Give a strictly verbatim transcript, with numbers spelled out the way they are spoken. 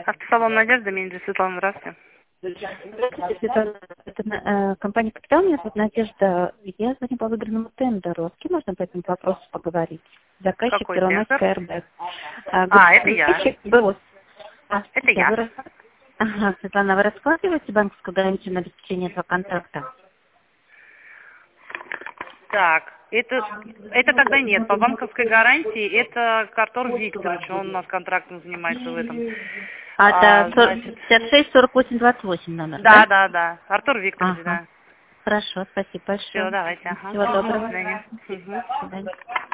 Автосалон «Надежда», менеджер Светлана, здравствуйте. Здравствуйте, Светлана. Это э, компания «Капитал», меня зовут Надежда. Я звоню по выигранному тендеру. С кем можно по этому вопросу поговорить? Заказчик Какой Первомайская тендер? РБ. А, А, это я. заказчик БОС. А, Это я. Вы я. рас- Ага, Светлана, вы раскладываете банковскую гарантию на обеспечение этого контракта? Так, это, это тогда нет. По банковской гарантии это Артур Викторович, он у нас контрактом занимается в этом. А, А, это значит, пятьдесят шесть сорок восемь двадцать восемь номер, да, да? да, да. Артур Викторович, Ага. да. Хорошо, спасибо Все, большое. давайте. Ага. Всего До доброго. свидания. Мгм. До свидания.